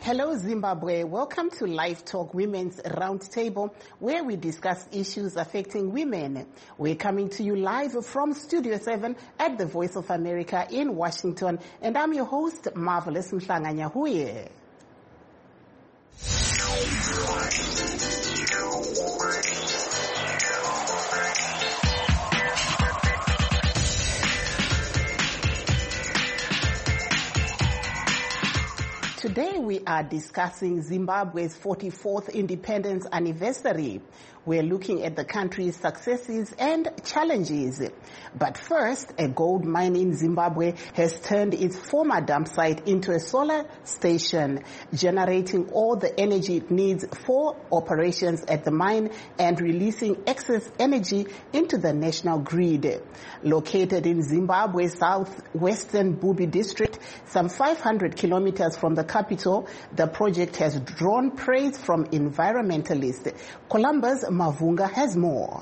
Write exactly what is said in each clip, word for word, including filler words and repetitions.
Hello, Zimbabwe. Welcome to Live Talk Women's Roundtable, where we discuss issues affecting women. We're coming to you live from Studio seven at the Voice of America in Washington, and I'm your host, Marvelous Mhlanga-Nyahuye. Today we are discussing Zimbabwe's forty-fourth independence anniversary. We're looking at the country's successes and challenges. But first, a gold mine in Zimbabwe has turned its former dump site into a solar station, generating all the energy it needs for operations at the mine and releasing excess energy into the national grid. Located in Zimbabwe's southwestern Bubi district, some five hundred kilometers from the capital, the project has drawn praise from environmentalists. Columbus Mavunga has more.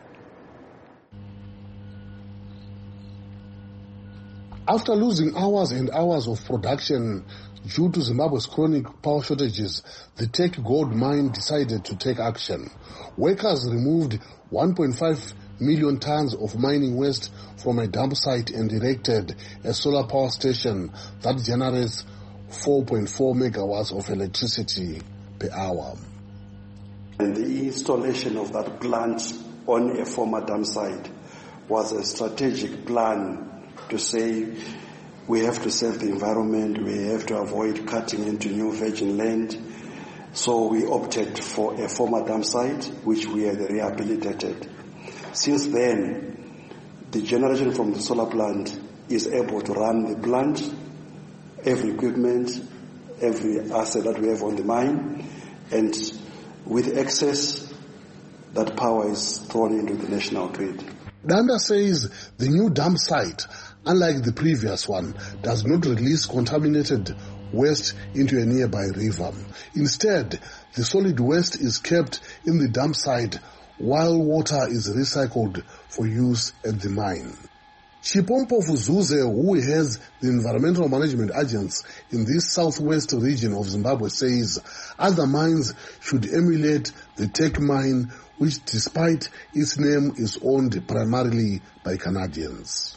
After losing hours and hours of production due to Zimbabwe's chronic power shortages, the Tech Gold Mine decided to take action. Workers removed one point five million tons of mining waste from a dump site and erected a solar power station that generates four point four megawatts of electricity per hour. And the installation of that plant on a former dump site was a strategic plan to say we have to save the environment, we have to avoid cutting into new virgin land. So we opted for a former dump site, which we had rehabilitated. Since then, the generation from the solar plant is able to run the plant, every equipment, every asset that we have on the mine, and with excess, that power is thrown into the national grid. Danda says the new dump site, unlike the previous one, does not release contaminated waste into a nearby river. Instead, the solid waste is kept in the dump site while water is recycled for use at the mine. Chipompo Fuzuze, who heads the environmental management agents in this southwest region of Zimbabwe, says other mines should emulate the Tech mine, which despite its name is owned primarily by Canadians.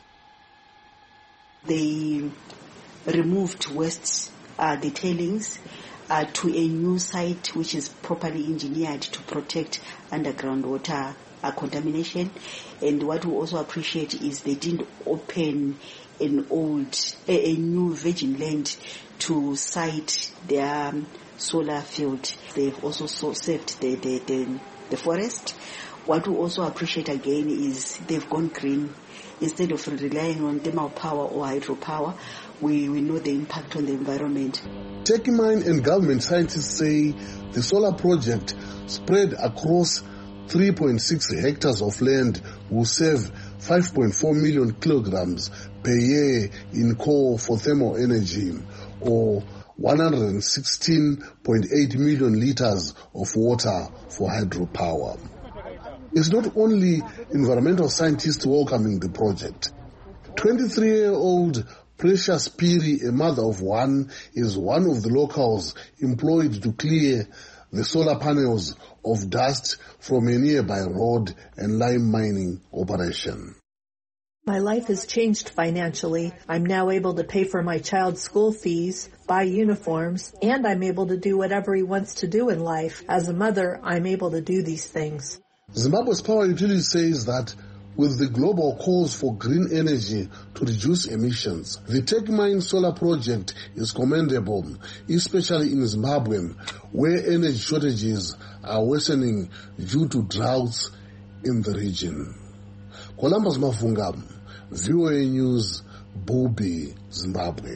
They removed waste, uh, the tailings, uh, to a new site which is properly engineered to protect underground water uh, contamination. And what we also appreciate is they didn't open an old, a, a new virgin land to site their um, solar field. They've also so saved the, the, the, the forest. What we also appreciate again is they've gone green. Instead of relying on thermal power or hydropower, we, we know the impact on the environment. Tech Mine and government scientists say the solar project spread across three point six hectares of land will save five point four million kilograms per year in coal for thermal energy, or one hundred sixteen point eight million liters of water for hydropower. It's not only environmental scientists welcoming the project. twenty-three-year-old Precious Piri, a mother of one, is one of the locals employed to clear the solar panels of dust from a nearby road and lime mining operation. My life has changed financially. I'm now able to pay for my child's school fees, buy uniforms, and I'm able to do whatever he wants to do in life. As a mother, I'm able to do these things. Zimbabwe's power utility says that with the global calls for green energy to reduce emissions, the Tech Mine solar project is commendable, especially in Zimbabwe, where energy shortages are worsening due to droughts in the region. Columbus Mavunga, V O A News, Bubi, Zimbabwe.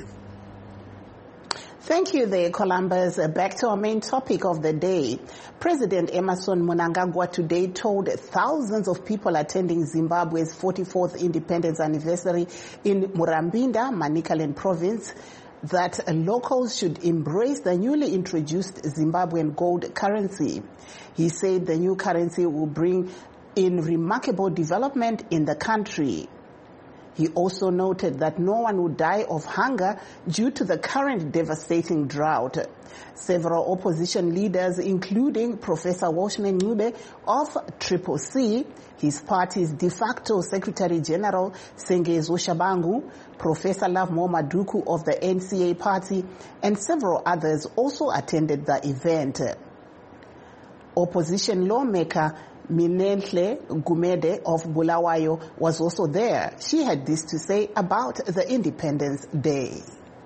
Thank you there, Columbus. Back to our main topic of the day. President Emmerson Mnangagwa today told thousands of people attending Zimbabwe's forty-fourth independence anniversary in Murambinda, Manicaland province, that locals should embrace the newly introduced Zimbabwean gold currency. He said the new currency will bring in remarkable development in the country. He also noted that no one would die of hunger due to the current devastating drought. Several opposition leaders, including Professor Washman Ncube of Triple C, his party's de facto Secretary General Sengezo Shabangu, Professor Lovemore Maduku of the N C A party, and several others also attended the event. Opposition lawmaker Minenhle Gumede of Bulawayo was also there. She had this to say about the Independence Day.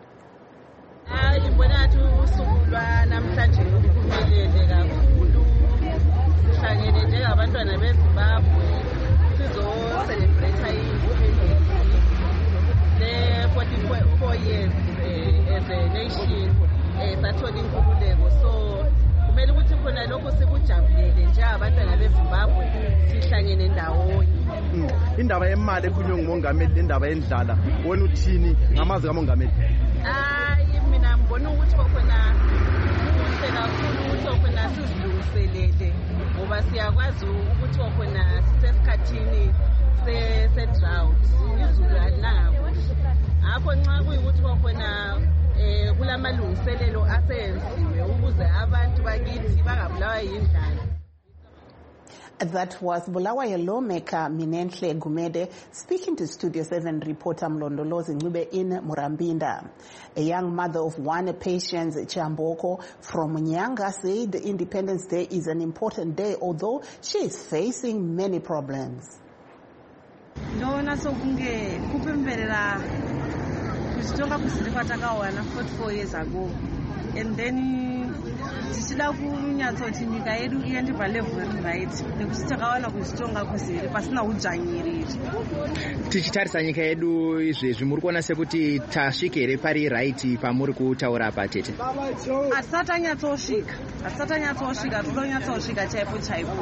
forty-four years as a nation, sathola inkululeko, so kumele ukuthi khona lokho sikujabulele nje abantwana beZimbabwe sihlangene ndawonye. Indaba yemali ekhulunywa ngumongameli lendaba yendlala wena uthini ngamazwi kamongameli? Hayi mina ngibona ukuthi khona kuhle kakhulu ukuthi khona sizilungiselele ngoba siyakwazi ukuthi khona sisesikhathini se drought izulu alinanga kuhle. Akho nxa kuyikuthi khona eh kulamalungiselelo asenziwe ukuze abantu bakithi bangabulawa yindlala. That was Bulawayo lawmaker Minenhle Gumede speaking to Studio seven reporter Mlondolozi Ncube in Murambinda. A young mother of one, Patience Chamboko from Nyanga, said Independence Day is an important day, although she is facing many problems. Ndona sokunge kupemberera kuzitonga kuzilipa takawana forty-four years ago, and then tichida kunyatsoti nyika yedu iende palevel right nekuti takawana kuzitonga kuziri pasina udzvanyiriri. Tichitarisa nyika yedu izvezvi muri kuona sekuti tasvika here pari right pamuri kutaura apa tete? Hatisati tanyatsosvika, hatisati tanyatsosvika, toda kunyatsosvika chaipo chaipo.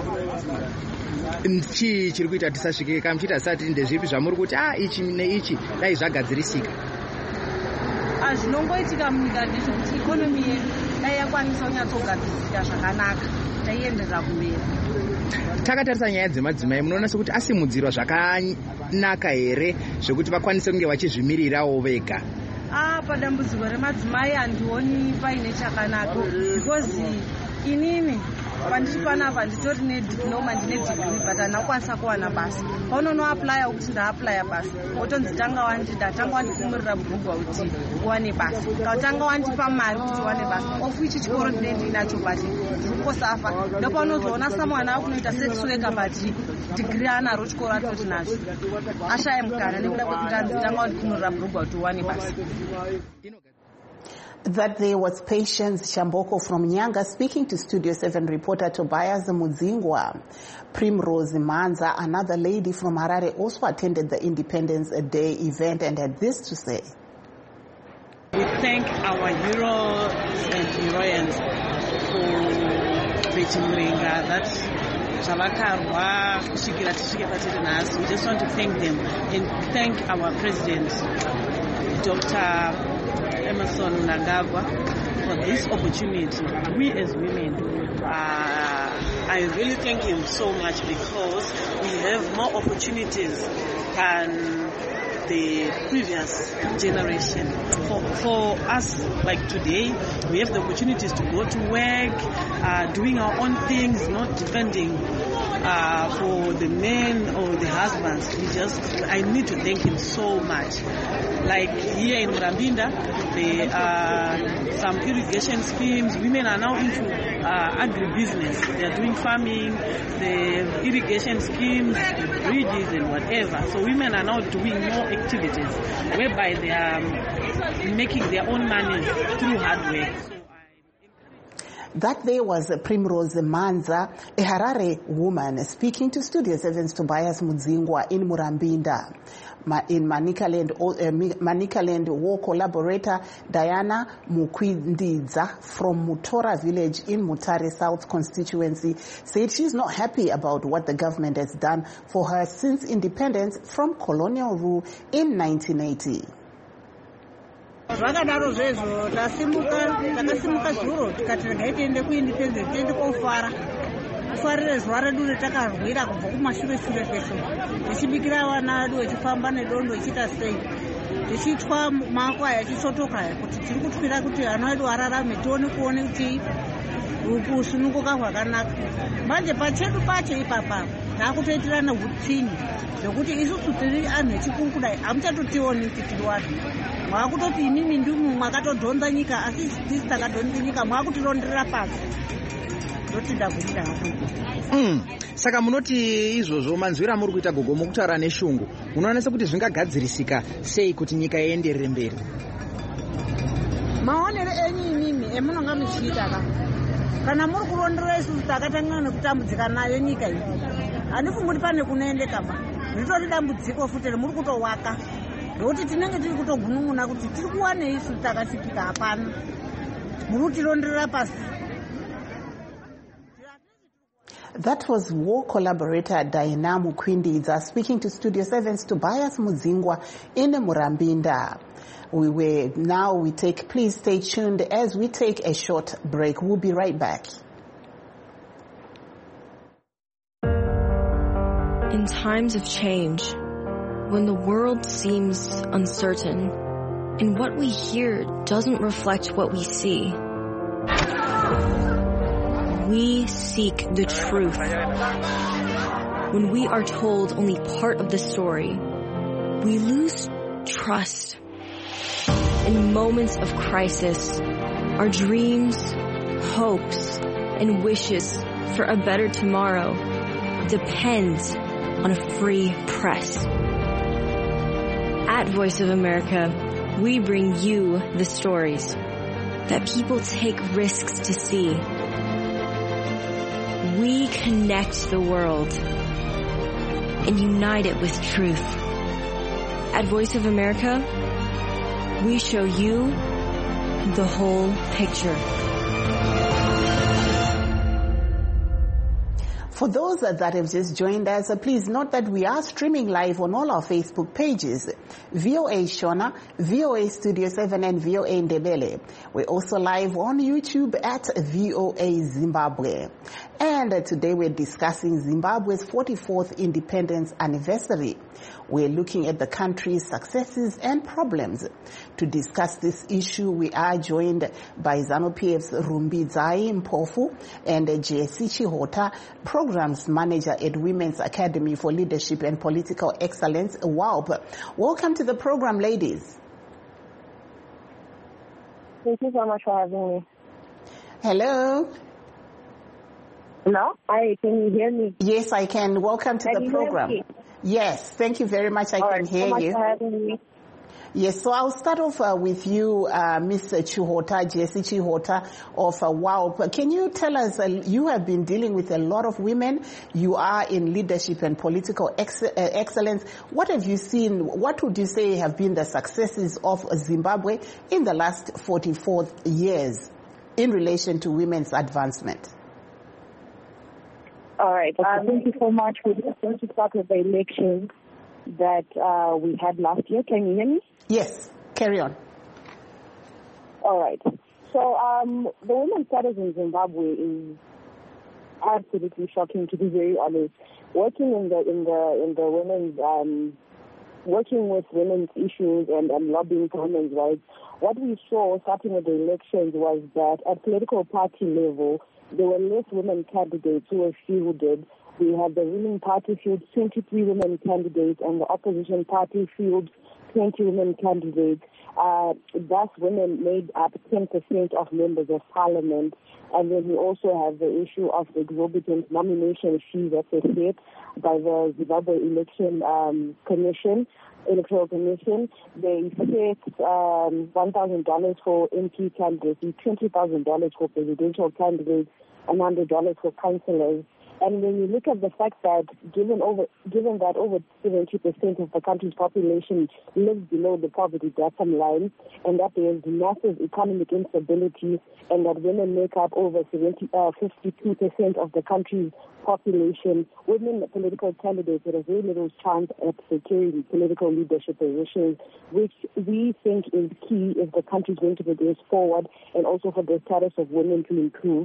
Chii chiri kuita tisasvike kamuchita sati ndezvipi zvamuri kuti ah ichi neichi dai zvagadzirisika? Zvinongoitika munyika ndezvekuti ikonomi yedu dai yakwanisa kunyatsogadzirisika zvakanaka taienderera kumberi. Takatarisa nyaya dzemadzimai, munoona sekuti asimudzirwa zvakanaka here zvekuti vakwanise kunge vachizvimirirawo vega? Ah, padambudziko remadzimai handioni paine chakanaka because inini pandichi panapa nditori nediploma ndine degree but handakwanisa kuwana basa. Paunonoaplya kuti ndaaplya basa wotonzi tanga wandida tanga wandikumurira bhugwa kuti uwane basa, tanga wandipa mari kuti uwane basa, of which chikoro ndine ndinacho but ndikukosafa. Ndopaunozoona samwana akunoita sex worker but degree anaro chikoro atoti nacho ashaya mukana nekuda kwekuti anzi tanga wandikumurira bhugwa kuti uwane basa. That there was Patience Chamboko from Nyanga speaking to Studio seven reporter Tobias Mudzingwa. Primrose Manza, another lady from Harare, also attended the Independence Day event and had this to say. We thank our heroes and heroines for Bechimurenga, that Chavakarwa, Shikira Tishika. We just want to thank them and thank our president, Doctor Emmerson Mnangagwa, for this opportunity. We as women, uh, I really thank him so much because we have more opportunities than the previous generation. For, for us, like today, we have the opportunities to go to work, uh, doing our own things, not depending uh, for the men or the husbands. We just, I need to thank him so much. Like here in Murambinda, there are some irrigation schemes. Women are now into uh, agribusiness. They are doing farming, the irrigation schemes, the bridges and whatever. So women are now doing more activities whereby they are making their own money through hard work. That day was Primrose Manza, a Harare woman, speaking to Studio seven's Tobias Mudzingwa in Murambinda. In Manicaland, uh, Manicaland war collaborator Diana Mukwindidza from Mutora village in Mutare South constituency said she's not happy about what the government has done for her since independence from colonial rule in nineteen eighty. Zvakadaro zvezvo tasimuka takasimuka zvuro tikati regai tiende kuindependence tiende kofara ngatifarire zuva redu retakarwira kubva kumashure shure kwesho tichibikira vana vedu vechifamba nedondo ichiita sei tichitwa makwai achisotoka kuti tiri kutwira kuti vana vedu vararame tione kuone kuti kusununguka hwakanaka. Manje pachedu pacho ipapa takutoitirana hutini zvokuti isusu tiri anhu echikuru kudai hamuchatotioni kuti tiri vanhu. Mwakutoti inini ndimu mwakatodhonza nyika asi tisi takadhonza nyika mwakutironderera pasi. Ndotida kuita hapo. Mm. Saka munoti izvozvo manzwira muri kuita gogo mukutaura neshungu. Munoona sekuti zvingagadzirisika sei kuti nyika ienderere mberi? Maonere enyu inini emunonga muchiita ka. Kana muri kurondera isusu takatangana nekutambudzika nayo nyika iyi. Handifungi kuti pane kunoendeka ba. Ritori dambudziko futi muri kutowaka. Ndokuti tinenge tiri kutogunun'una kuti tiri kuwanei isusu takasvikika hapana. Muri kutironderera pasi. That was war collaborator Diana Mukwindidza speaking to Studio seven's Tobias Mudzingwa in Murambinda. We were, now we take, please stay tuned as we take a short break. We'll be right back. In times of change, when the world seems uncertain, and what we hear doesn't reflect what we see, we seek the truth. When we are told only part of the story, we lose trust. In moments of crisis, our dreams, hopes, and wishes for a better tomorrow depend on a free press. At Voice of America, we bring you the stories that people take risks to see. We connect the world and unite it with truth. At Voice of America, we show you the whole picture. For those that have just joined us, please note that we are streaming live on all our Facebook pages, V O A Shona, V O A Studio seven, and V O A Ndebele. We're also live on YouTube at V O A Zimbabwe. And today we're discussing Zimbabwe's forty-fourth independence anniversary. We're looking at the country's successes and problems. To discuss this issue, we are joined by ZANU-PF's Rumbidzai Mpofu and Jesse Chihota, Programs Manager at Women's Academy for Leadership and Political Excellence, W A L P. Welcome to the program, ladies. Thank you so much for having me. Hello. Hello? Hi, can you hear me? Yes, I can. Welcome to can the program. Yes, thank you very much. I All can right, hear so much you. For having me. Yes, so I'll start off uh, with you, uh, Miss Chihota, Jessie Chihota of uh, W A L P. Can you tell us, uh, you have been dealing with a lot of women. You are in leadership and political ex- uh, excellence. What have you seen? What would you say have been the successes of Zimbabwe in the last forty-four years in relation to women's advancement? All right. Um, thank you so much. We're just going to start with the elections that uh, we had last year. Can you hear me? Yes. Carry on. All right. So um, the women's status in Zimbabwe is absolutely shocking, to be very honest. Working in the in the in the women's um, working with women's issues and, and lobbying for women's rights, what we saw starting with the elections was that at political party level, there were less women candidates who were fielded. We had the ruling party field twenty-three women candidates, and the opposition party field twenty women candidates. Uh, thus, women made up ten percent of members of parliament. And then we also have the issue of the exorbitant nomination fee that's set by the Zimbabwe Election um, Commission, Electoral Commission. They set um, one thousand dollars for M P candidates, twenty thousand dollars for presidential candidates, and one hundred dollars for councillors. And when you look at the fact that given over, given that over seventy percent of the country's population lives below the poverty bottom line, and that there is massive economic instability, and that women make up over seventy, uh, fifty-two percent of the country's population, women political candidates have a very little chance at securing political leadership positions, which we think is key if the country is going to progress forward, and also for the status of women to improve.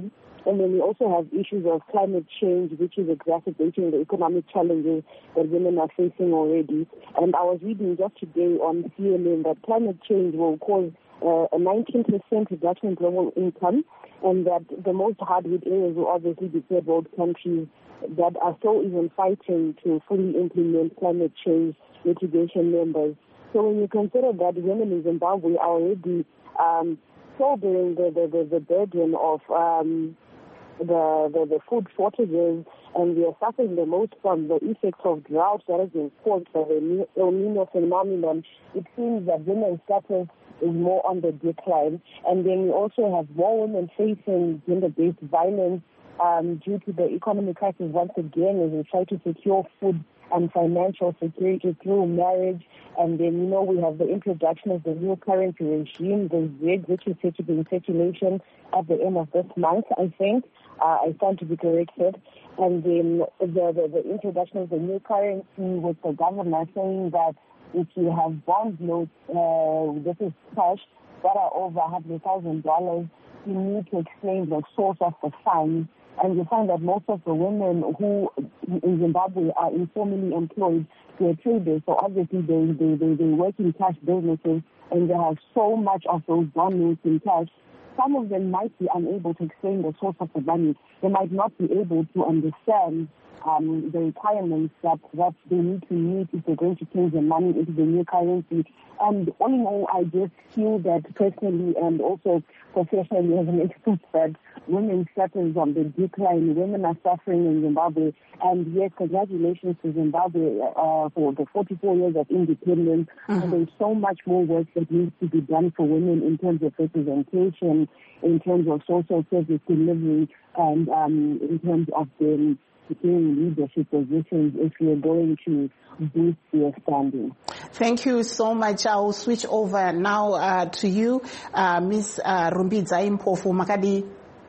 And then we also have issues of climate change, which is exacerbating the economic challenges that women are facing already. And I was reading just today on C N N that climate change will cause uh, a nineteen percent reduction in global income, and that the most hard-hit areas will obviously be third world countries that are still even fighting to fully implement climate change mitigation measures. So when you consider that women in Zimbabwe are already um, still bearing the, the, the, the burden of um, the, the, the food shortages, and we are suffering the most from the effects of drought that has been caused by the El Nino phenomenon, it seems that women's status is more on the decline. And then we also have more women facing gender-based violence um, due to the economic crisis once again, as we try to secure food and financial security through marriage. And then, you know, we have the introduction of the new currency regime, the Z, which is set to be in circulation at the end of this month, I think. Uh, I stand to be corrected. And then the, the, the introduction of the new currency with the governor saying that if you have bond notes, uh, this is cash, that are over one hundred thousand dollars, you need to explain the source of the funds. And you find that most of the women who in Zimbabwe are informally employed, they're traders, so obviously they, they, they, they work in cash businesses, and they have so much of those bond notes in cash. Some of them might be unable to explain the source of the money. They might not be able to understand um, the requirements that, that they need to meet if they're going to change the money into the new currency. And all in all, I just feel that personally and also professionally as an expert that women's status on the decline. Women are suffering in Zimbabwe. And yes, congratulations to Zimbabwe uh, for the forty-four years of independence. Mm-hmm. And there's so much more work that needs to be done for women in terms of representation, in terms of social service delivery, and um, in terms of them securing leadership positions if you're going to boost their standing. Thank you so much. I will switch over now uh, to you, uh, Miz uh, Rumbidzai Mpofu. Makadi.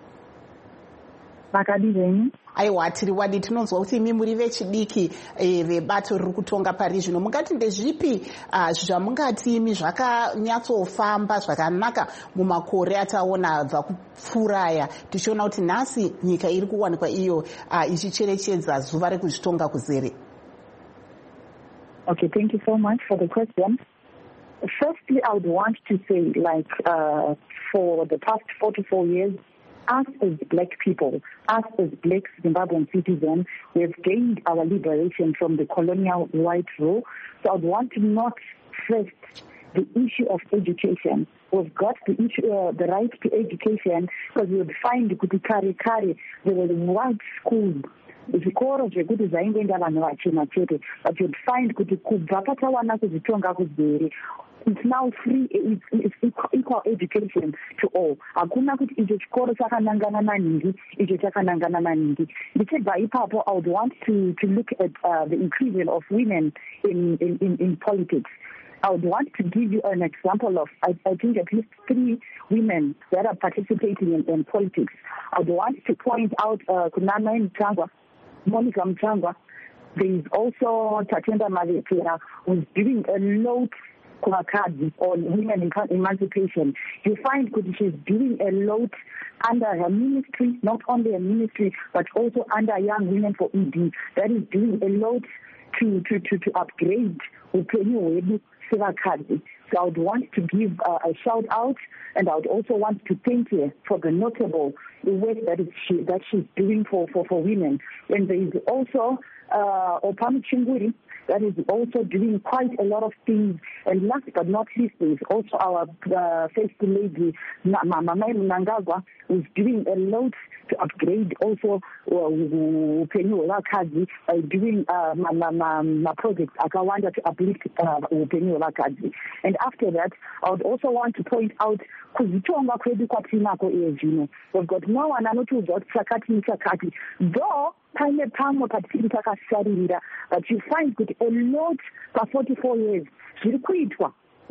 Makadi zeni. Aiwa tiri wadi tinonzwa kuti imi muri vechidiki vebato riri kutonga pari zvino. Mungati ndezvipi uh, zvamungati imi zvakanyatsofamba zvakanaka mumakore ataona abva kupfuuraya tichiona kuti nhasi nyika iri kuwanikwa iyo uh, ichicherechedza zuva rekuzvitonga kuzere? Okay, thank you so much for the question. Firstly, I would want to say, like, uh, for the past forty-four years, us as black people, us as black Zimbabwean citizens, we have gained our liberation from the colonial white rule. So I would want to not first the issue of education. We've got the issue, uh, the right to education, because we would find kuti kare kare there was white schools. Zvikoro zvekuti zvaingoenda vanhu vachena chete, but you'd find kuti kubva patawana kuzvitonga kuzere, it's now free, it's, it's equal education to all. Hakuna kuti icho chikoro chakanangana maningi, icho chakanangana maningi. Ndichibva ipapo, I would want to, to look at uh, the inclusion of women in, in, in, in politics. I would want to give you an example of, I, I think, at least three women that are participating in, in politics. I would want to point out uh, Kunama Mtangwa, Monica Mtangwa. There is also Tatenda Maletera, who's doing a lot on women emancipation. You find that she's doing a lot under her ministry, not only a ministry, but also under Young Women for E D. That is doing a lot to, to, to, to upgrade Upenyu Sivakadzi. So I would want to give uh, a shout out, and I would also want to thank her for the notable work that, is she, that she's doing for, for, for women. And there is also uh, Opami Chinguri, that is also doing quite a lot of things. And last but not least, there is also our uh, First Lady, Mama Mnangagwa, who is doing a lot to upgrade also Upenyu Olakazi by doing uh, my, my, my, my project Akawanda to uplift Upenyu Olakazi. And after that, I would also want to point out kuzitonga kwedu kwatinako ezvino. We've got no one anotiudza kuti chakati nechakati. Though paine pamwe patiri takasaririra, but you find kuti a lot for forty-four years zviri kuitwa. Inini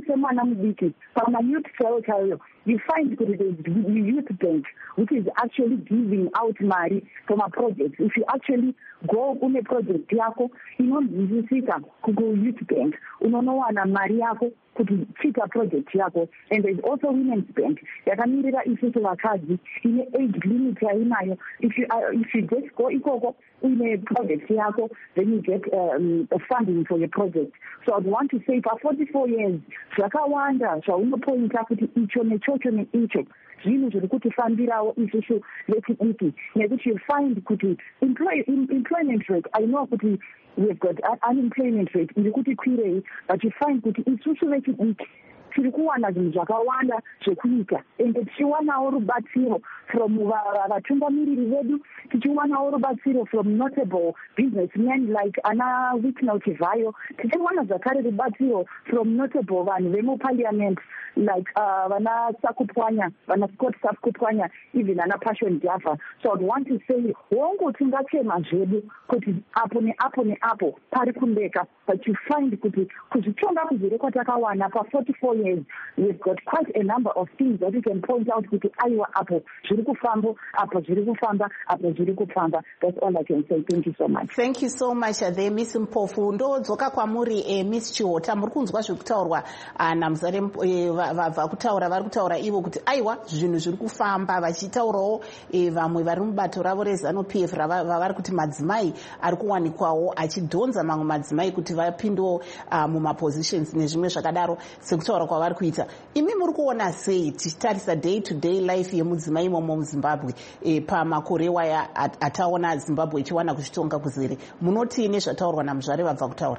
semwana mudiki pama-youth cell, you find that there is the youth bank, which is actually giving out money from a project. If you actually go on a project yako, inonzwisisa kuku-youth bank, unonowana mari yako kuti chita project yako. And there's also women's bank yakamirira isusu vakadzi ine age limit yainayo. If you uh, if you just go ikoko in a project yako, then you get um, funding for your project. So I'd want to say for forty-four years zvakawanda zvaunopointa kuti icho nechocho neicho zvinhu zviri kutifambirawo isusu vechidiki, nekuti you find kuti employ, employment rate, I know kuti we've got unemployment rate iri kuti kwirei, but you find kuti isusu vechidiki tiri kuwana zvinhu zvakawanda zvekuita, ende tichiwanawo rubatsiro from vatungamiriri vedu, tichiwanawo rubatsiro from notable businessmen like ana Wicknell Chivayo, tichiwana zvakare rubatsiro from notable vanhu vemuparliament like uh, vana Sakupwanya, vana Scott Sakupwanya, even ana Passion Java. So I'd want to say wongo tingachema zvedu kuti apo neapo neapo pari kumbeka, but you find kuti kuzvitonga kuzere kwatakawana pa forty-four years, we've got quite a number of things that we can point out kuti aiwa apo zviri kufamba, apo zviri kufamba, apo zviri kufamba. That's all I can say. Thank you so much. Thank you so much there Miss Mpofu. Ndodzoka kwamuri eh, Miss Chihota, muri kunzwa zviri kutaurwa namuzare eh, vabva kutaura vari kutaura ivo kuti aiwa zvinhu zviri kufamba, vachitaurawo eh, vamwe vari mubato ravo reZANU-P F vavari kuti madzimai ari kuwanikwawo achidhonza mamwe madzimai kuti vapindewo uh, mumapositions nezvimwe zvakadaro sekutaura kwavari kuita. Imi muri kuona sei tichitarisa day to day life yemudzimai imomo muZimbabwe eh, pamakore waya at, ataona Zimbabwe ichiwana kuzvitonga kuzere, munoti nezvataurwa namuzvare vabva kutaura?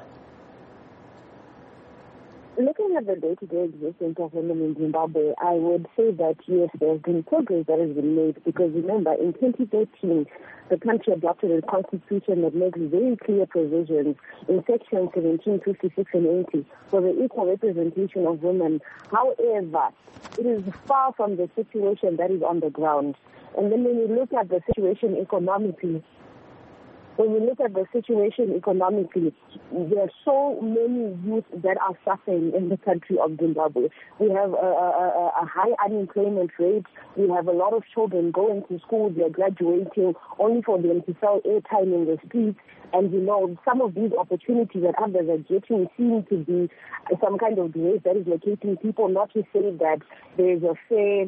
Looking at the day-to-day existence of women in Zimbabwe, I would say that yes, there's been progress that has been made, because remember, in twenty thirteen, the country adopted a constitution that makes very clear provisions in sections seventeen, fifty-six and eighty for the equal representation of women. However, it is far from the situation that is on the ground. And then when you look at the situation economically, When you look at the situation economically, there are so many youth that are suffering in the country of Zimbabwe. We have a, a, a high unemployment rate. We have a lot of children going to school. They're graduating only for them to sell airtime in the streets. And, you know, some of these opportunities that others are getting seem to be some kind of grace that is locating people, not to say that there is a fair...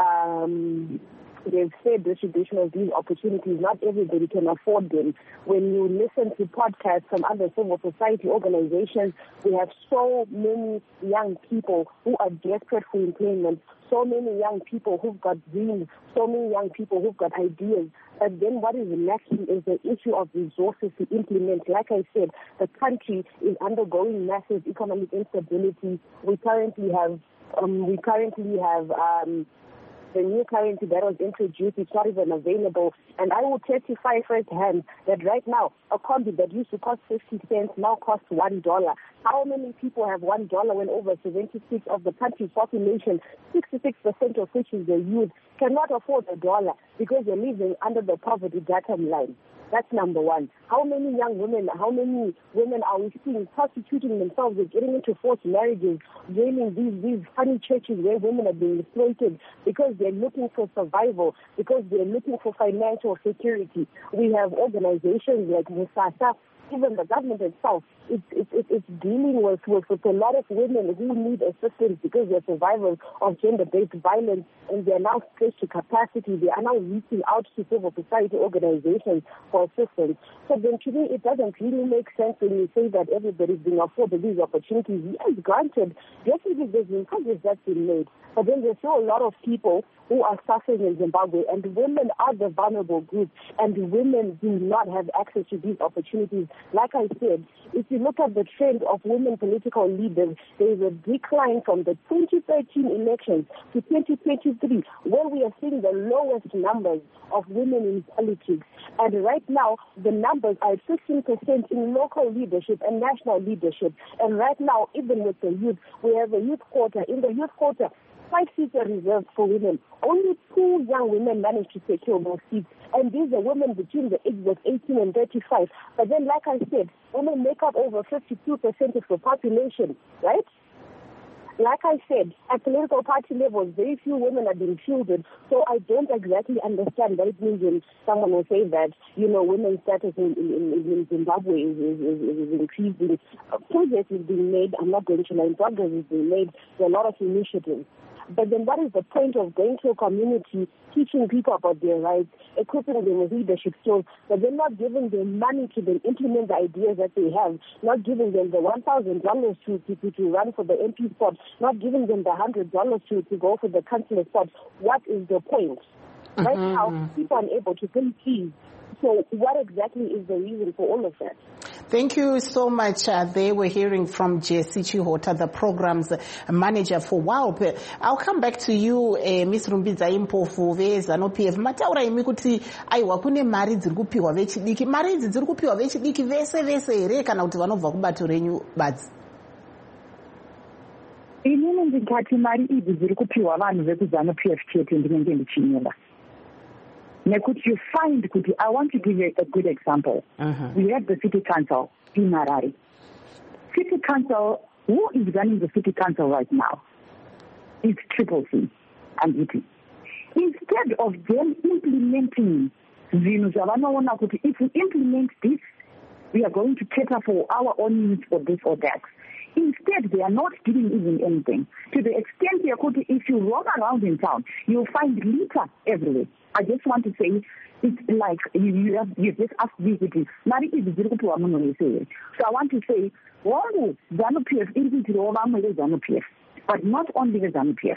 Um, There's fair distribution of these opportunities. Not everybody can afford them. When you listen to podcasts from other civil society organizations, we have so many young people who are desperate for employment, so many young people who've got dreams, so many young people who've got ideas. But then what is lacking is the issue of resources to implement. Like I said, the country is undergoing massive economic instability. We currently have, um, we currently have, um, the new currency that was introduced is not even available. And I will testify firsthand that right now, a combi that used to cost fifty cents now costs one dollar. How many people have one dollar when over seventy-six of the country's population, sixty-six percent of which is the youth, cannot afford a dollar because they're living under the poverty datum line? That's number one. How many young women, how many women are we seeing prostituting themselves and getting into forced marriages, joining these, these funny churches where women are being exploited because they're looking for survival, because they're looking for financial security? We have organizations like Musasa, even the government itself, it's, it's, it's dealing with, with, with a lot of women who need assistance because they're survivors of gender-based violence, and they're now stretched to capacity. They are now reaching out to civil society organizations for assistance. So then to me, it doesn't really make sense when you say that everybody's being afforded these opportunities. Yes, granted, definitely there's been progress that's been made, but then there's still a lot of people who are suffering in Zimbabwe, and women are the vulnerable group, and women do not have access to these opportunities. Like I said, if you look at the trend of women political leaders, there is a decline from the twenty thirteen elections to twenty twenty-three, where we are seeing the lowest numbers of women in politics. And right now, the numbers are fifteen percent in local leadership and national leadership. And right now, even with the youth, we have a youth quota. In the youth quota, five seats are reserved for women. Only two young women managed to secure those seats, and these are women between the ages of eighteen and thirty-five. But then, like I said, women make up over fifty-two percent of the population, right? like I said, at political party levels, very few women are being fielded, so I don't exactly understand what it means when someone will say that, you know, women's status in, in, in Zimbabwe is, is, is, is increasing. Progress is being made. I'm not going to lie. Progress is being made. There are a lot of initiatives. But then what is the point of going to a community, teaching people about their rights, equipping them with leadership skills, but then not giving them money to then implement the ideas that they have, not giving them the one thousand dollars to, to, to run for the M P spot, not giving them the one hundred dollars to, to go for the councillor spot? What is the point? Mm-hmm. Right now, people are unable to pay fees. So what exactly is the reason for all of that? Thank you so much. Uh, they were hearing from Jessie Chihota, the program's manager for WALP. I'll come back to you, uh, Miss Rumbidza Impofu, VZANU P F. Mataura imi kuti aiwa kune mari dziri kupiwa vechidiki. Mari idzi dziri kupiwa vechidiki vese vese here kana kuti vanobva kubato renyu badzi? Inini ndingati mari idzi dziri kupiwa vanhu vekuZANU P F chete ndinenge ndichinyora. Nekuti you find kuti, I want to give you a good example. Uh-huh. We have the city council in Harare. City council, who is running the city council right now? It's Triple C and E P. Instead of them implementing zvinhu zvavanoona kuti if we implement this, we are going to cater for our own needs for this or that. Instead, they are not doing even anything. To the extent that if you walk around in town, you'll find litter everywhere. I just want to say, it's like you, you, have, you just asked me, Mari is so I want to say, well, ZANU P F, ZANU P F, but not only the ZANU P F.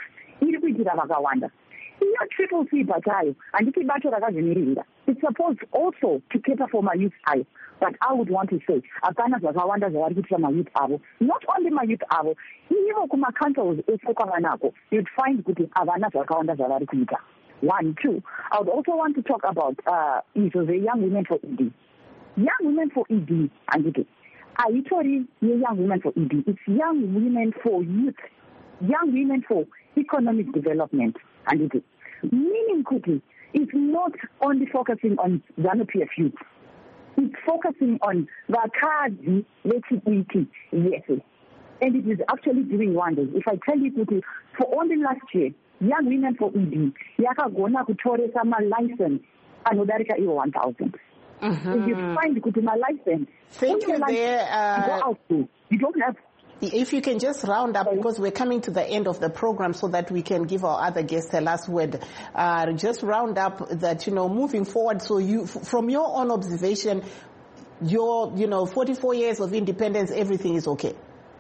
Here, Triple C Batayo, and it's supposed also to cater for my youth eye. But I would want to say, Akana Zakawanda Zarikita my youth abo. Not only my youth abo, even Kuma councils, you'd find good Avana Zakawanda Zarikita. One, two. I would also want to talk about uh, the young women for E D. Young women for E D, and it is. I literally young women for E D. It's young women for youth, young women for economic development, and it is. Meaning, Kuti, it's not only focusing on ZANU P F youth. It's focusing on Vakadi, Lechibiti, yes. And it is actually doing wonders. If I tell you, Kuti, for only last year, young women for E D, yakagona kutore sama license, anodarika iyo one thousand. If you find Kuti my license, thank you there. Uh, go out to, you don't have. If you can just round up, because we're coming to the end of the program so that we can give our other guests a last word. Uh, just round up that, you know, moving forward, so you, from your own observation, your, you know, forty-four years of independence, everything is okay.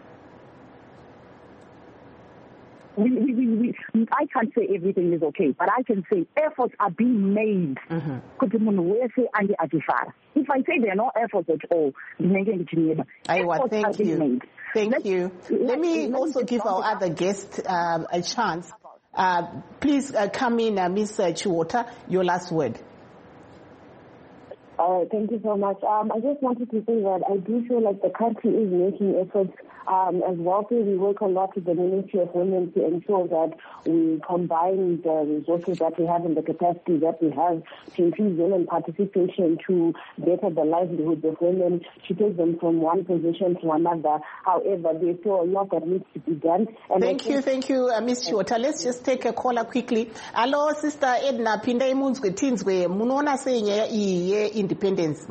We, we, we, we, I can't say everything is okay, but I can say efforts are being made. Mm-hmm. If I say there are no efforts at all, Aiwa, thank you. Made. Thank let's, you. Let, let me let also give our other guest uh, a chance. Uh, please uh, come in, uh, Miz Chihota, your last word. Uh, thank you so much. Um, I just wanted to say that I do feel like the country is making efforts. Um, as well, we work a lot with the Ministry of Women to ensure that we combine the resources that we have and the capacity that we have to increase women participation, to better the livelihoods of women, to take them from one position to another. However, there's still a lot that needs to be done. And thank you, thank you, uh, Miz Chihota. Let's just take a caller quickly. Hello, Sister Edna Pinda Imunzwe Tinzwe. Munona saying ye independence.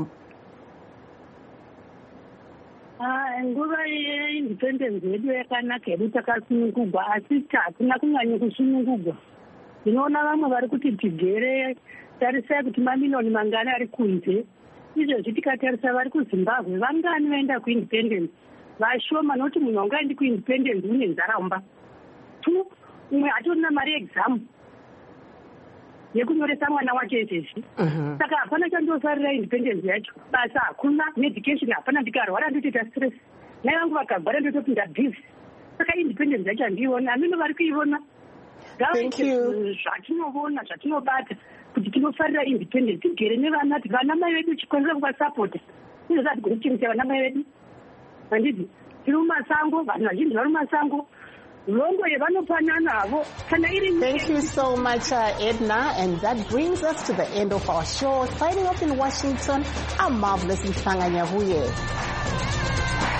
nguva yeindependence yedu yakanaka yedu takasunungugwa asi hatina kunyanya kusunungugwa. Ndinoona vamwe vari kuti tigere tarisai kuti mamilioni mangani ari kunze. Izvozvi tikatarisa vari kuZimbabwe vangani vaenda kuindependence vashoma, nokuti munhu wangaendi kuindependence mune nzaramba. Tu umwe hatorina mari yeexamu yekunyoresa mwana wacho izvezvi. Saka hapana chandosarira independence yacho, basa hakuna, medication hapana, ndikarwara ndotoita stress, nai vangu vakagwara ndotopinda bhizi. Saka independence yacho handiiona, hamino vari kuiona. Zvatinoona, zvatinobata kuti tinofarira independence, tigere nevana, kuti vana mai vedu chikwanisa kuvasapota. Izvozvo hatigoni kuchengetera vana mai vedu. Handiti, tiri mumasango, vanhu vazhinji vari mumasango. Thank you so much, uh, Edna. And that brings us to the end of our show. Signing off in Washington, I'm Marvelous Mhlanga Nyahuye.